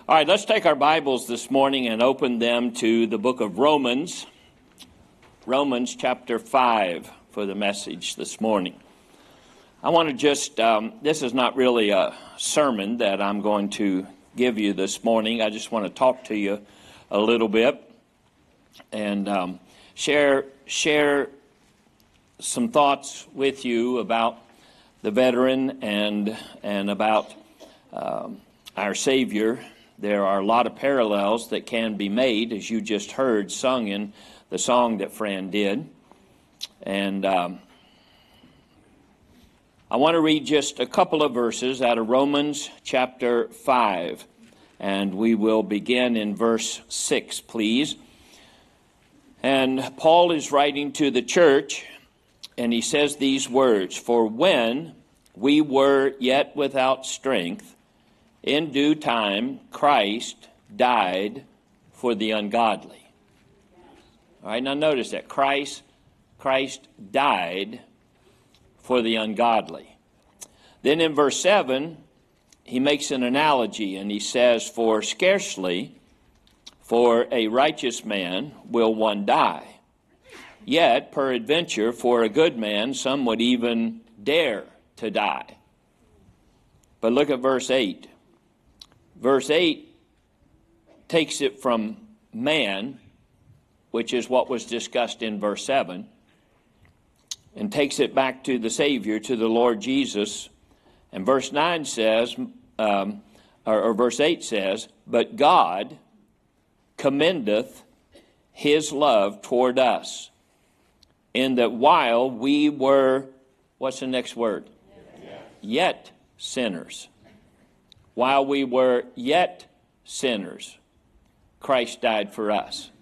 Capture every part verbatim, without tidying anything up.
All right, let's take our Bibles this morning and open them to the book of Romans, Romans chapter five for the message this morning. I want to just, um, this is not really a sermon that I'm going to give you this morning. I just want to talk to you a little bit and um, share, share some thoughts with you about the veteran and, and about um, our Savior. There are a lot of parallels that can be made, as you just heard sung in the song that Fran did. And um, I want to read just a couple of verses out of Romans chapter five. And we will begin in verse six, please. And Paul is writing to the church, and he says these words, "For when we were yet without strength, in due time, Christ died for the ungodly." All right, now notice that. Christ, Christ died for the ungodly. Then in verse seven, he makes an analogy, and he says, "For scarcely for a righteous man will one die. Yet, peradventure, for a good man, some would even dare to die." But look at verse eight. Verse eight takes it from man, which is what was discussed in verse seven, and takes it back to the Savior, to the Lord Jesus. And verse nine says, um, or, or verse eight says, "But God commendeth his love toward us, in that while we were," what's the next word? Yet, yet sinners. While we were yet sinners, Christ died for us.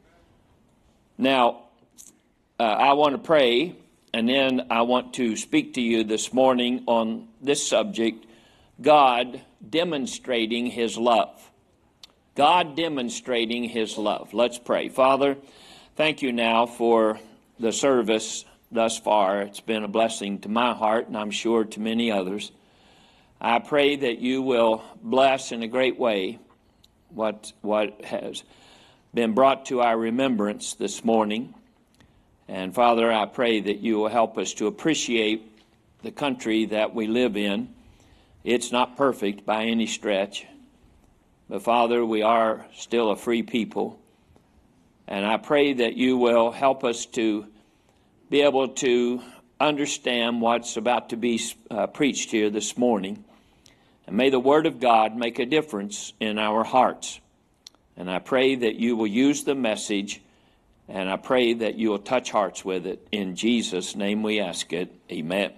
Now, uh, I want to pray, and then I want to speak to you this morning on this subject, God demonstrating his love. God demonstrating his love. Let's pray. Father, thank you now for the service thus far. It's been a blessing to my heart, and I'm sure to many others. I pray that you will bless in a great way what, what has been brought to our remembrance this morning. And Father, I pray that you will help us to appreciate the country that we live in. It's not perfect by any stretch, but Father, we are still a free people. And I pray that you will help us to be able to understand what's about to be uh, preached here this morning. And may the Word of God make a difference in our hearts. And I pray that you will use the message, and I pray that you will touch hearts with it. In Jesus' name we ask it. Amen.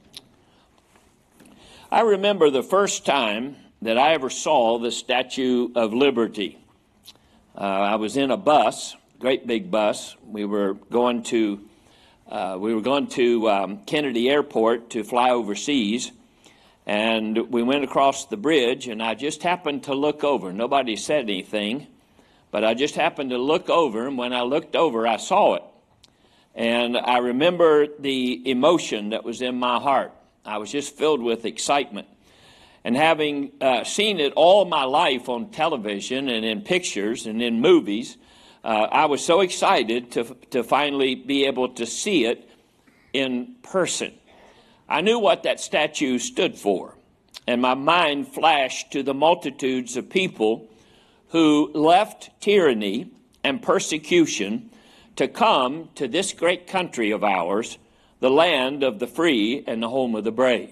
I remember the first time that I ever saw the Statue of Liberty. Uh, I was in a bus, great big bus. We were going to uh, we were going to um, Kennedy Airport to fly overseas. And we went across the bridge, and I just happened to look over. Nobody said anything, but I just happened to look over, and when I looked over, I saw it. And I remember the emotion that was in my heart. I was just filled with excitement. And having uh, seen it all my life on television and in pictures and in movies, uh, I was so excited to, to finally be able to see it in person. I knew what that statue stood for, and my mind flashed to the multitudes of people who left tyranny and persecution to come to this great country of ours, the land of the free and the home of the brave.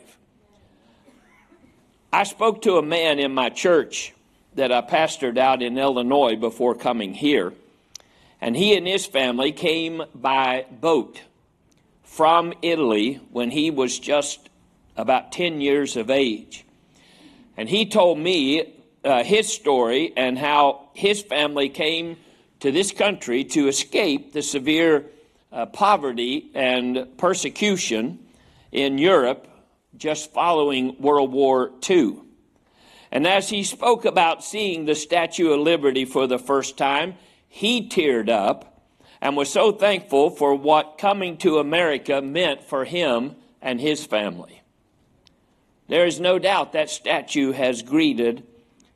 I spoke to a man in my church that I pastored out in Illinois before coming here, and he and his family came by boat from Italy when he was just about ten years of age. And he told me uh, his story and how his family came to this country to escape the severe uh, poverty and persecution in Europe just following World War Two. And as he spoke about seeing the Statue of Liberty for the first time, he teared up and was so thankful for what coming to America meant for him and his family. There is no doubt that statue has greeted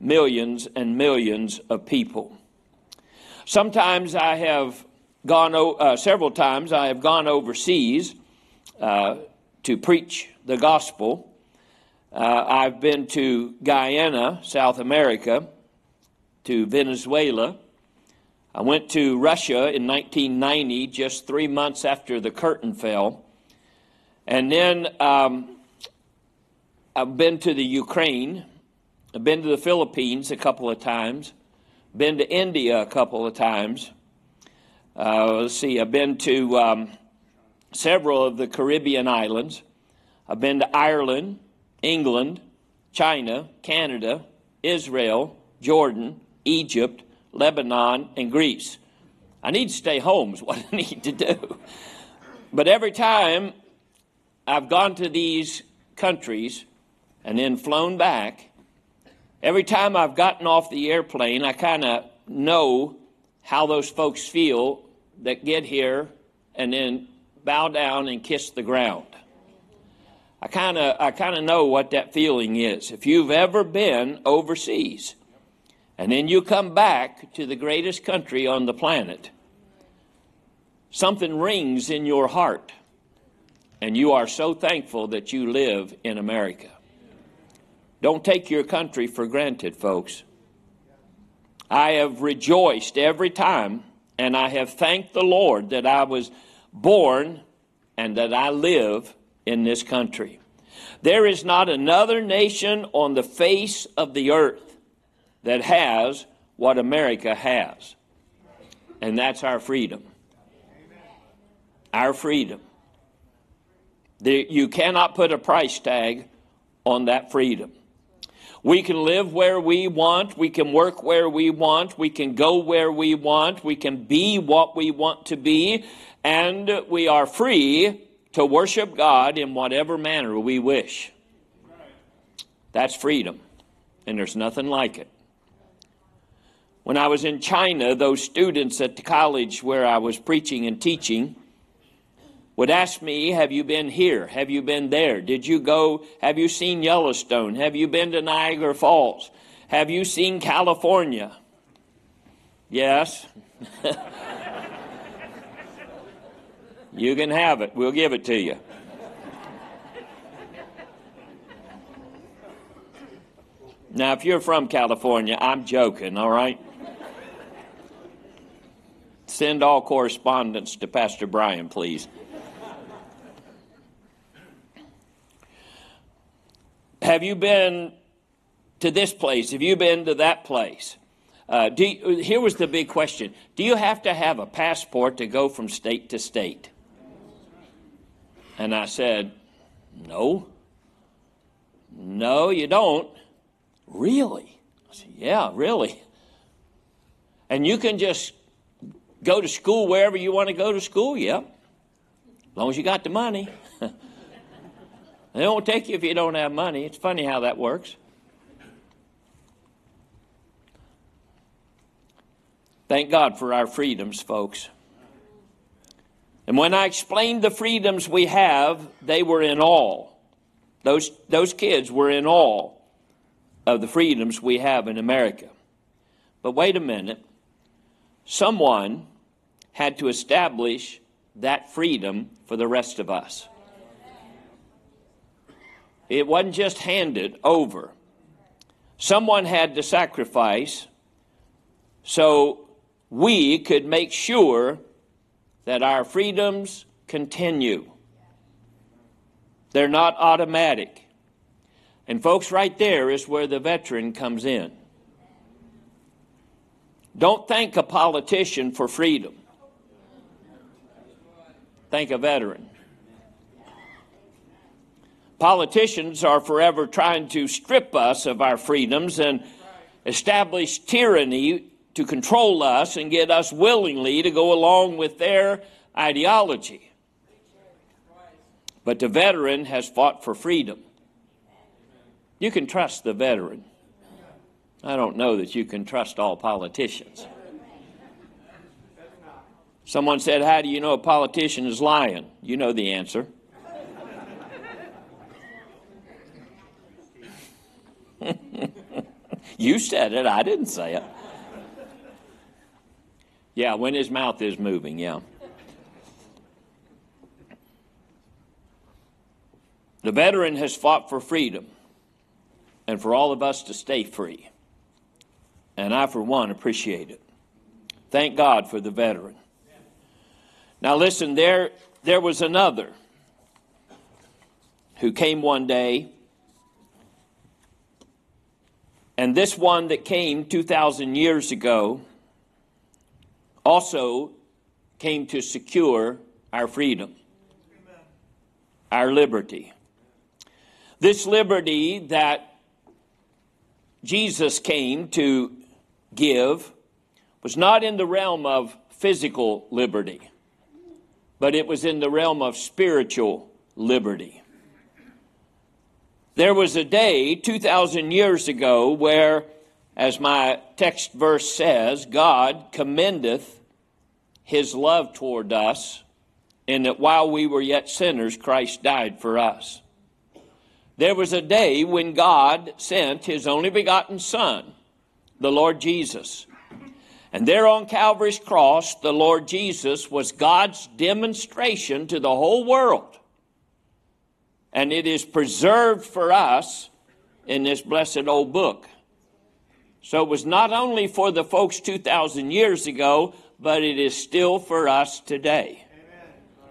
millions and millions of people. Sometimes I have gone, uh, several times I have gone overseas uh, to preach the gospel. Uh, I've been to Guyana, South America, to Venezuela. I went to Russia in nineteen ninety, just three months after the curtain fell. And then um, I've been to the Ukraine. I've been to the Philippines a couple of times. Been to India a couple of times. Uh, let's see, I've been to um, several of the Caribbean islands. I've been to Ireland, England, China, Canada, Israel, Jordan, Egypt, Lebanon, and Greece. I need to stay home is what I need to do. But every time I've gone to these countries and then flown back, every time I've gotten off the airplane, I kind of know how those folks feel that get here and then bow down and kiss the ground. I kind of I kind of know what that feeling is. If you've ever been overseas and then you come back to the greatest country on the planet, something rings in your heart, and you are so thankful that you live in America. Don't take your country for granted, folks. I have rejoiced every time, and I have thanked the Lord that I was born and that I live in this country. There is not another nation on the face of the earth that has what America has, and that's our freedom. Our freedom. The, you cannot put a price tag on that freedom. We can live where we want. We can work where we want. We can go where we want. We can be what we want to be. And we are free to worship God in whatever manner we wish. That's freedom. And there's nothing like it. When I was in China, those students at the college where I was preaching and teaching would ask me, have you been here? Have you been there? Did you go? Have you seen Yellowstone? Have you been to Niagara Falls? Have you seen California? Yes. You can have it. We'll give it to you. Now, if you're from California, I'm joking, all right? Send all correspondence to Pastor Brian, please. Have you been to this place? Have you been to that place? Uh, do you, here was the big question. Do you have to have a passport to go from state to state? And I said, no. No, you don't. Really? I said, yeah, really. And you can just go to school wherever you want to go to school? Yep. As long as you got the money. They won't take you if you don't have money. It's funny how that works. Thank God for our freedoms, folks. And when I explained the freedoms we have, they were in awe. Those, those kids were in awe of the freedoms we have in America. But wait a minute. Someone had to establish that freedom for the rest of us. It wasn't just handed over. Someone had to sacrifice so we could make sure that our freedoms continue. They're not automatic. And folks, right there is where the veteran comes in. Don't thank a politician for freedom. Thank a veteran. Politicians are forever trying to strip us of our freedoms and establish tyranny to control us and get us willingly to go along with their ideology. But the veteran has fought for freedom. You can trust the veteran. I don't know that you can trust all politicians. Someone said, how do you know a politician is lying? You know the answer. You said it. I didn't say it. Yeah, when his mouth is moving, yeah. The veteran has fought for freedom and for all of us to stay free. And I, for one, appreciate it. Thank God for the veteran. Now listen, there, there was another who came one day, and this one that came two thousand years ago also came to secure our freedom, our liberty. This liberty that Jesus came to give was not in the realm of physical liberty, but it was in the realm of spiritual liberty. There was a day two thousand years ago where, as my text verse says, God commendeth his love toward us, in that while we were yet sinners, Christ died for us. There was a day when God sent his only begotten Son, the Lord Jesus. And there on Calvary's cross, the Lord Jesus was God's demonstration to the whole world. And it is preserved for us in this blessed old book. So it was not only for the folks two thousand years ago, but it is still for us today. Amen.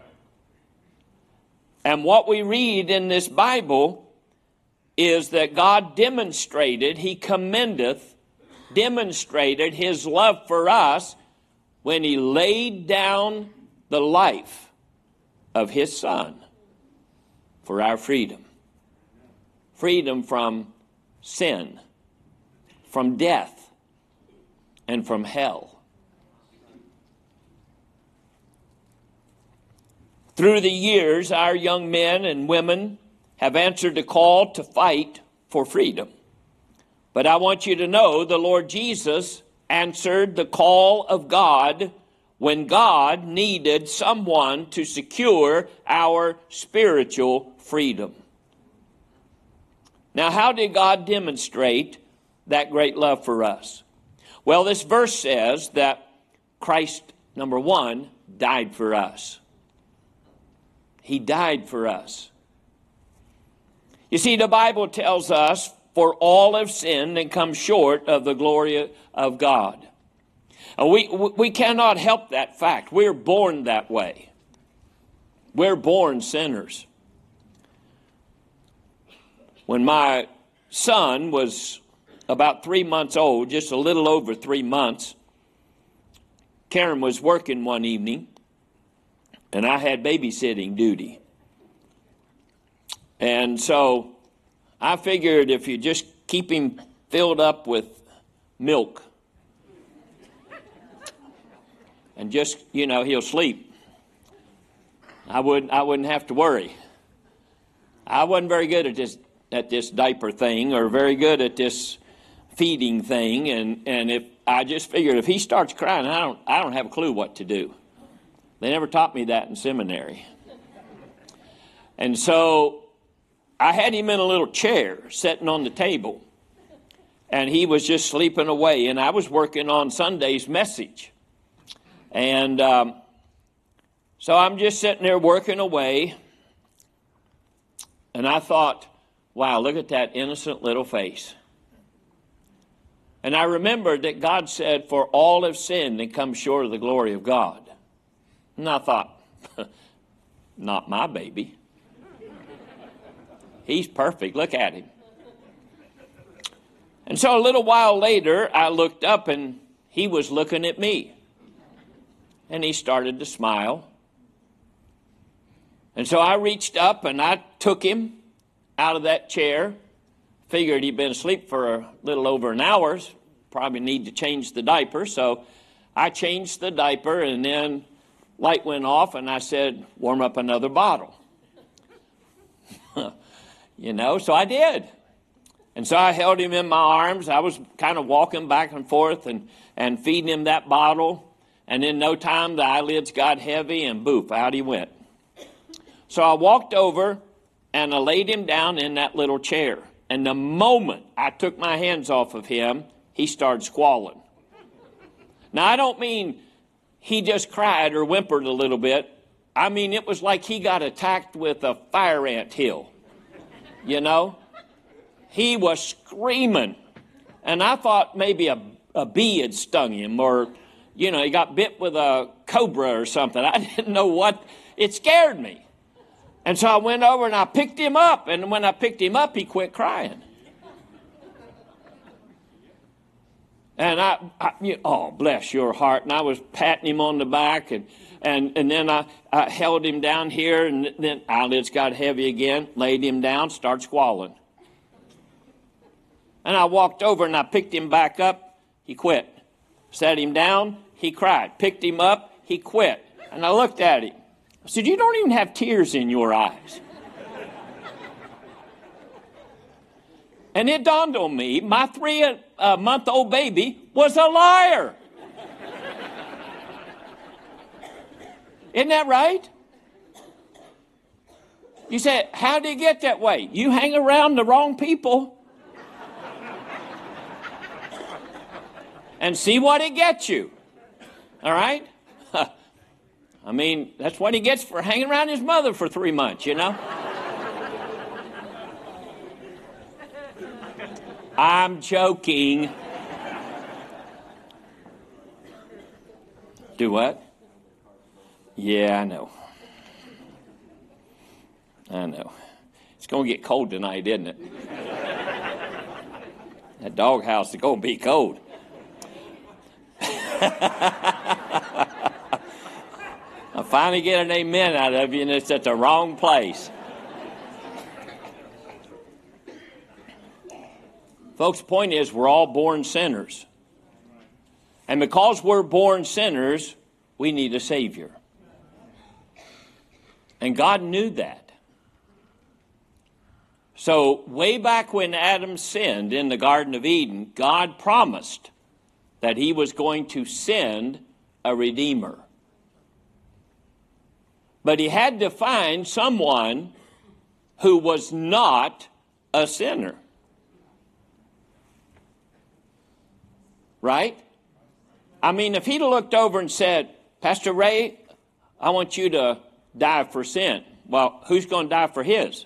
And what we read in this Bible is that God demonstrated, he commendeth, demonstrated his love for us when he laid down the life of his Son for our freedom. Freedom from sin, from death, and from hell. Through the years, our young men and women have answered the call to fight for freedom. But I want you to know the Lord Jesus answered the call of God when God needed someone to secure our spiritual freedom. Now, how did God demonstrate that great love for us? Well, this verse says that Christ, number one, died for us. He died for us. You see, the Bible tells us, for all have sinned and come short of the glory of God. And we, we cannot help that fact. We're born that way. We're born sinners. When my son was about three months old, just a little over three months, Karen was working one evening, and I had babysitting duty. And so I figured if you just keep him filled up with milk and just, you know, he'll sleep, I wouldn't, I wouldn't have to worry. I wasn't very good at this, at this diaper thing, or very good at this feeding thing. And, and if I just figured if he starts crying, I don't, I don't have a clue what to do. They never taught me that in seminary. And so I had him in a little chair sitting on the table, and he was just sleeping away. And I was working on Sunday's message. And um, so I'm just sitting there working away, and I thought, wow, look at that innocent little face. And I remembered that God said, for all have sinned and come short of the glory of God. And I thought, not my baby. He's perfect. Look at him. And so a little while later, I looked up and he was looking at me. And he started to smile. And so I reached up and I took him out of that chair. Figured he'd been asleep for a little over an hour. Probably need to change the diaper. So I changed the diaper, and then light went off, and I said, warm up another bottle. You know, so I did. And so I held him in my arms. I was kind of walking back and forth and, and feeding him that bottle. And in no time, the eyelids got heavy, and boof, out he went. So I walked over, and I laid him down in that little chair. And the moment I took my hands off of him, he started squalling. Now, I don't mean he just cried or whimpered a little bit. I mean, it was like he got attacked with a fire ant hill. You know? He was screaming. And I thought maybe a, a bee had stung him, or, you know, he got bit with a cobra or something. I didn't know what. It scared me. And so I went over and I picked him up. And when I picked him up, he quit crying. And I, I you, oh, bless your heart. And I was patting him on the back. And, and, and then I, I held him down here. And then eyelids got heavy again. Laid him down, started squalling. And I walked over and I picked him back up. He quit. Sat him down. He cried. Picked him up. He quit. And I looked at him. I said, you don't even have tears in your eyes. And it dawned on me, my three-month-old baby was a liar. Isn't that right? You said, how did it get that way? You hang around the wrong people and see what it gets you. All right? I mean, that's what he gets for hanging around his mother for three months, you know? I'm joking. Do what? Yeah, I know. I know. It's going to get cold tonight, isn't it? That doghouse is going to be cold. I finally get an amen out of you, and it's at the wrong place. Folks, the point is, we're all born sinners. And because we're born sinners, we need a Savior. And God knew that. So way back when Adam sinned in the Garden of Eden, God promised that he was going to send a Redeemer. But he had to find someone who was not a sinner. Right? I mean, if he'd looked over and said, Pastor Ray, I want you to die for sin. Well, who's going to die for his?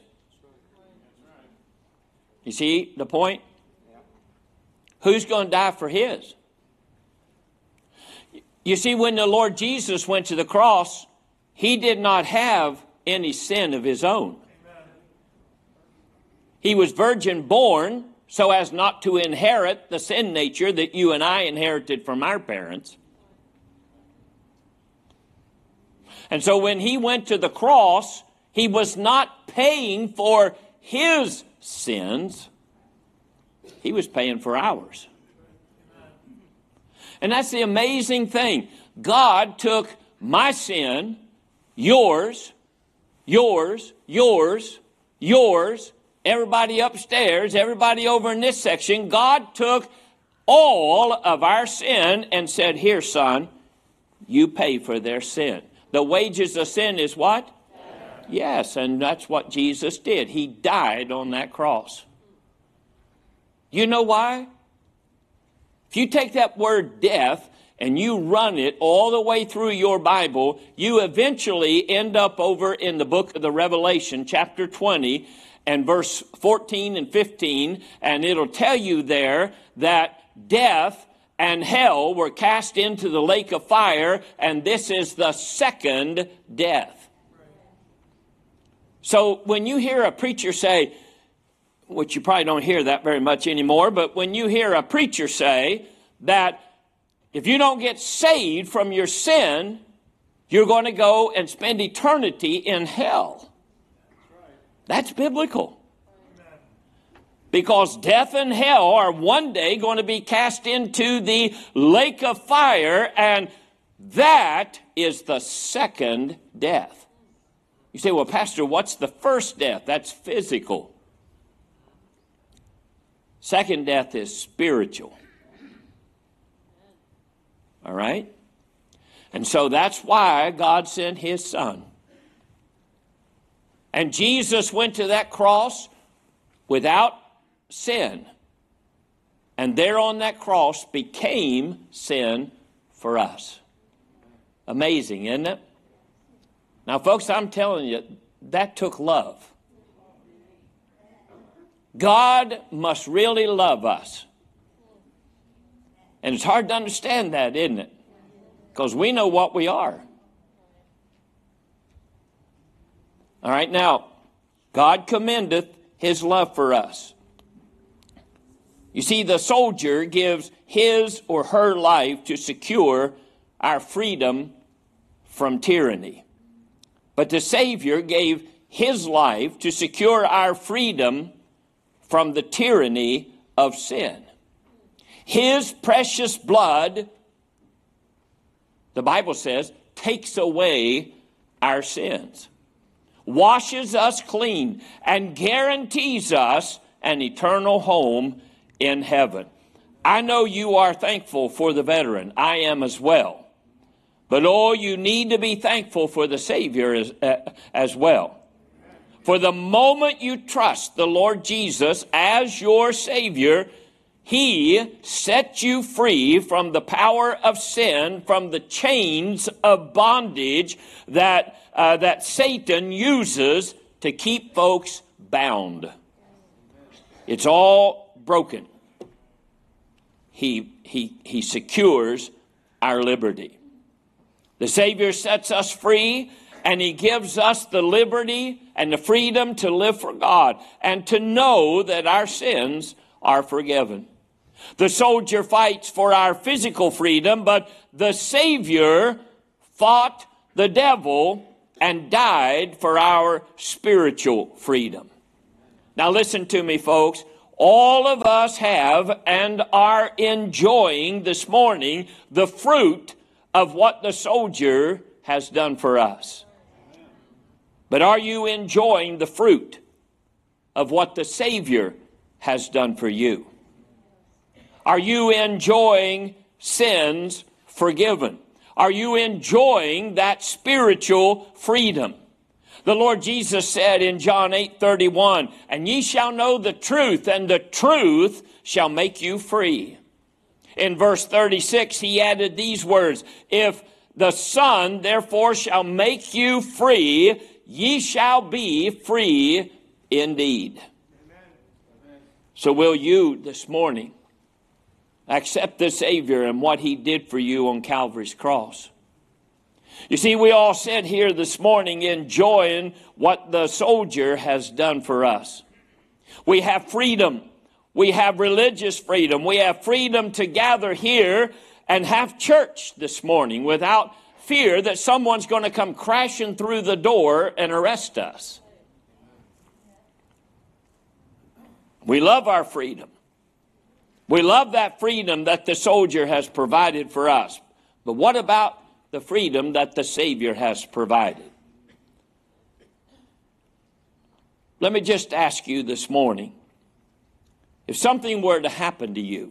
You see the point? Who's going to die for his? You see, when the Lord Jesus went to the cross, he did not have any sin of his own. He was virgin born, so as not to inherit the sin nature that you and I inherited from our parents. And so when he went to the cross, he was not paying for his sins. He was paying for ours. And that's the amazing thing. God took my sin, yours, yours, yours, yours, everybody upstairs, everybody over in this section. God took all of our sin and said, here, son, you pay for their sin. The wages of sin is what? Death. Yes, and that's what Jesus did. He died on that cross. You know why? If you take that word death and you run it all the way through your Bible, you eventually end up over in the book of the Revelation, chapter twenty, and verse fourteen and fifteen, and it'll tell you there that death and hell were cast into the lake of fire, and this is the second death. So when you hear a preacher say, which you probably don't hear that very much anymore, but when you hear a preacher say that if you don't get saved from your sin, you're going to go and spend eternity in hell. That's biblical. Because death and hell are one day going to be cast into the lake of fire, and that is the second death. You say, well, Pastor, what's the first death? That's physical. Second death is spiritual. All right? And so that's why God sent his son. And Jesus went to that cross without sin, and there on that cross became sin for us. Amazing, isn't it? Now, folks, I'm telling you, that took love. God must really love us. And it's hard to understand that, isn't it? Because we know what we are. All right, now, God commendeth his love for us. You see, the soldier gives his or her life to secure our freedom from tyranny. But the Savior gave his life to secure our freedom from the tyranny of sin. His precious blood, the Bible says, takes away our sins, washes us clean, and guarantees us an eternal home in heaven. I know you are thankful for the veteran. I am as well. But oh, you need to be thankful for the Savior as, uh, as well. For the moment you trust the Lord Jesus as your Savior, he sets you free from the power of sin, from the chains of bondage that, uh, that Satan uses to keep folks bound. It's all broken. He, he, he secures our liberty. The Savior sets us free, and he gives us the liberty and the freedom to live for God and to know that our sins are forgiven. The soldier fights for our physical freedom, but the Savior fought the devil and died for our spiritual freedom. Now listen to me, folks. All of us have and are enjoying this morning the fruit of what the soldier has done for us. But are you enjoying the fruit of what the Savior has done for you? Are you enjoying sins forgiven? Are you enjoying that spiritual freedom? The Lord Jesus said in John eight thirty-one, "And ye shall know the truth, and the truth shall make you free." In verse thirty-six, he added these words, "If the Son therefore shall make you free, ye shall be free indeed." Amen. So will you this morning accept the Savior and what he did for you on Calvary's cross? You see, we all sit here this morning enjoying what the soldier has done for us. We have freedom. We have religious freedom. We have freedom to gather here and have church this morning without fear that someone's going to come crashing through the door and arrest us. We love our freedom. We love that freedom that the soldier has provided for us. But what about the freedom that the Savior has provided? Let me just ask you this morning, if something were to happen to you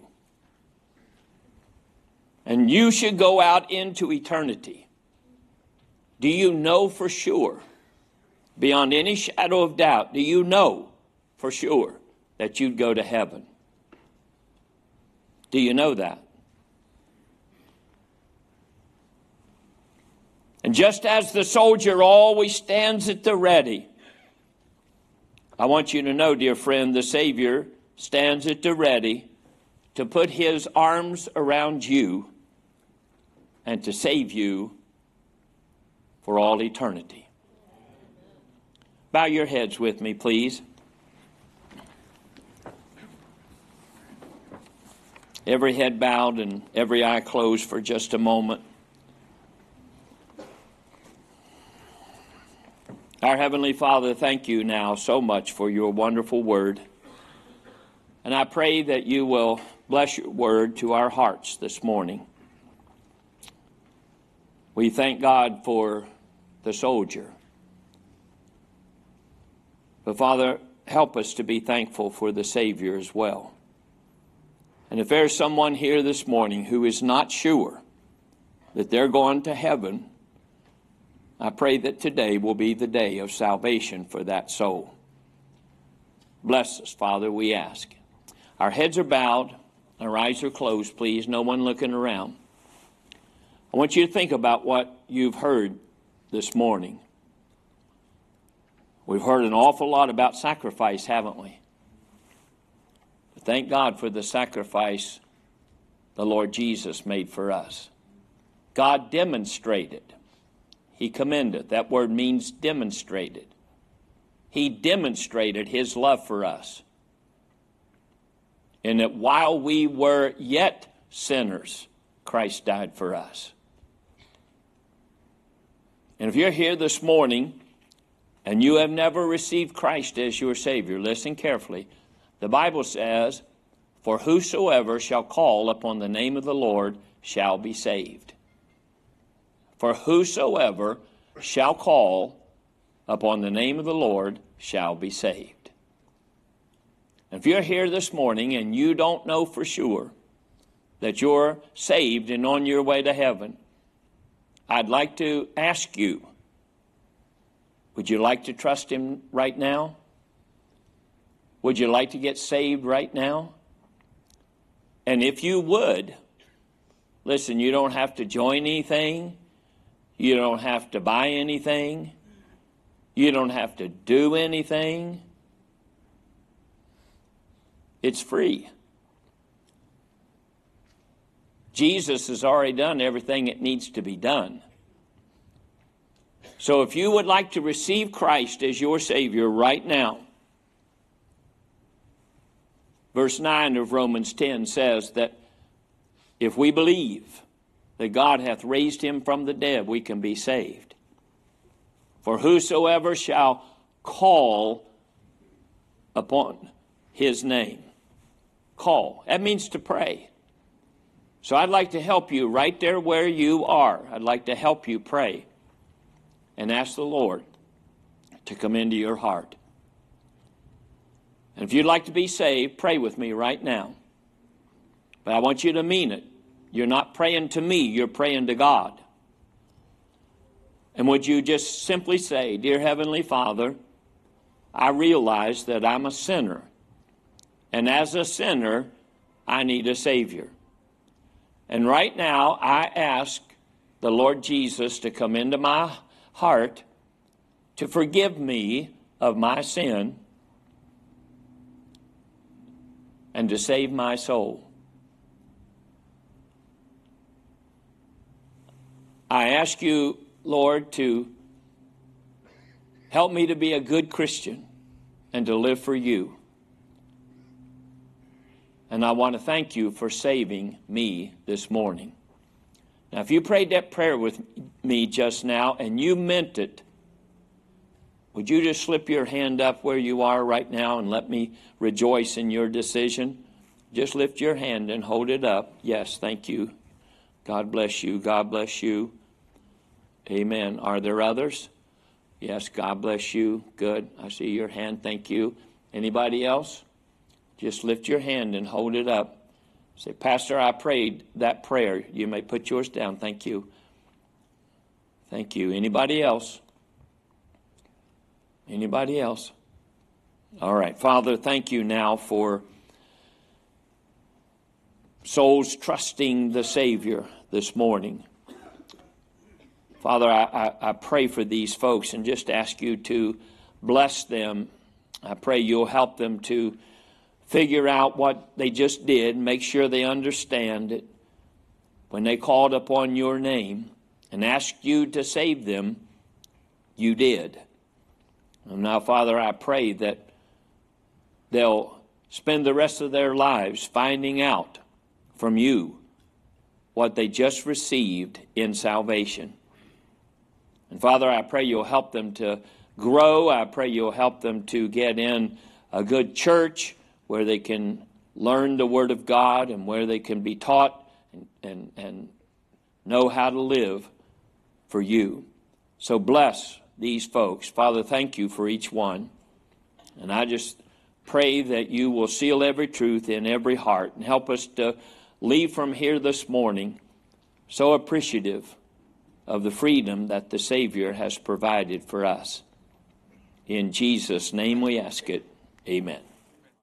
and you should go out into eternity, do you know for sure, beyond any shadow of doubt, do you know for sure that you'd go to heaven? Do you know that? And just as the soldier always stands at the ready, I want you to know, dear friend, the Savior stands at the ready to put his arms around you and to save you for all eternity. Bow your heads with me, please. Every head bowed and every eye closed for just a moment. Our Heavenly Father, thank you now so much for your wonderful word. And I pray that you will bless your word to our hearts this morning. We thank God for the soldier. But Father, help us to be thankful for the Savior as well. And if there's someone here this morning who is not sure that they're going to heaven, I pray that today will be the day of salvation for that soul. Bless us, Father, we ask. Our heads are bowed. Our eyes are closed, please. No one looking around. I want you to think about what you've heard this morning. We've heard an awful lot about sacrifice, haven't we? But thank God for the sacrifice the Lord Jesus made for us. God demonstrated. He commended. That word means demonstrated. He demonstrated his love for us. And that while we were yet sinners, Christ died for us. And if you're here this morning and you have never received Christ as your Savior, listen carefully. The Bible says, "For whosoever shall call upon the name of the Lord shall be saved." For whosoever shall call upon the name of the Lord shall be saved. If you're here this morning and you don't know for sure that you're saved and on your way to heaven, I'd like to ask you, would you like to trust him right now? Would you like to get saved right now? And if you would, listen, you don't have to join anything. You don't have to buy anything. You don't have to do anything. It's free. Jesus has already done everything that needs to be done. So if you would like to receive Christ as your Savior right now, verse nine of Romans ten says that if we believe that God hath raised him from the dead, we can be saved. For whosoever shall call upon his name. Call. That means to pray. So I'd like to help you right there where you are. I'd like to help you pray and ask the Lord to come into your heart. And if you'd like to be saved, pray with me right now. But I want you to mean it. You're not praying to me, you're praying to God. And would you just simply say, "Dear Heavenly Father, I realize that I'm a sinner. And as a sinner, I need a Savior. And right now, I ask the Lord Jesus to come into my heart to forgive me of my sin and to save my soul. I ask you, Lord, to help me to be a good Christian and to live for you. And I want to thank you for saving me this morning." Now, if you prayed that prayer with me just now and you meant it, would you just slip your hand up where you are right now and let me rejoice in your decision? Just lift your hand and hold it up. Yes, thank you. God bless you. God bless you. Amen. Are there others? Yes, God bless you. Good. I see your hand. Thank you. Anybody else? Just lift your hand and hold it up. Say, "Pastor, I prayed that prayer." You may put yours down. Thank you. Thank you. Anybody else? Anybody else? All right. Father, thank you now for souls trusting the Savior this morning. Father, I, I, I pray for these folks and just ask you to bless them. I pray you'll help them to figure out what they just did, make sure they understand it. When they called upon your name and asked you to save them, you did. And now, Father, I pray that they'll spend the rest of their lives finding out from you what they just received in salvation. And Father, I pray you'll help them to grow. I pray you'll help them to get in a good church where they can learn the Word of God and where they can be taught and, and, and know how to live for you. So bless these folks. Father, thank you for each one. And I just pray that you will seal every truth in every heart and help us to leave from here this morning so appreciative of the freedom that the Savior has provided for us. In Jesus' name we ask it. Amen.